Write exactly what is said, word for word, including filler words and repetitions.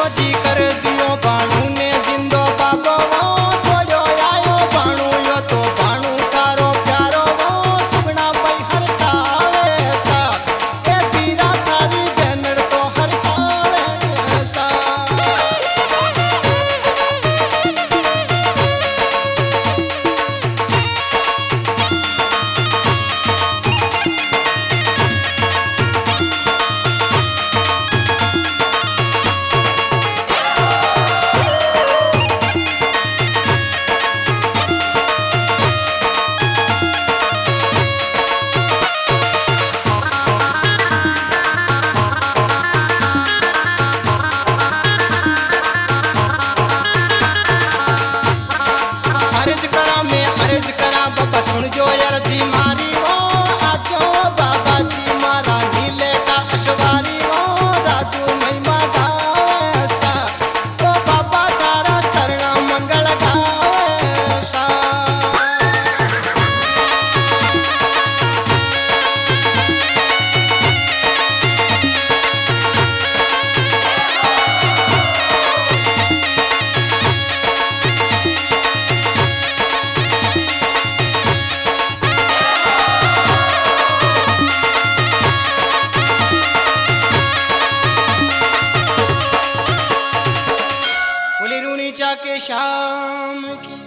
राजी कर दियो बाणू ने जिंदो बाबो तोड़ो आयो बाणू यो तो बाणू तारो प्यारो वो सुगना भाई हरसावे सा ए पीरा तारी बेनड़ तो हरसावे सा। अर्ज करा मैं अर्ज करा बाबा सुन जो अर्जी मारी वो आजो बाबा जी मारा नीले का अशवारी वो राजू महिमा गावे सा ओ बाबा तारा चरण मंगल गावे सा। बोली रूणी चा के शाम की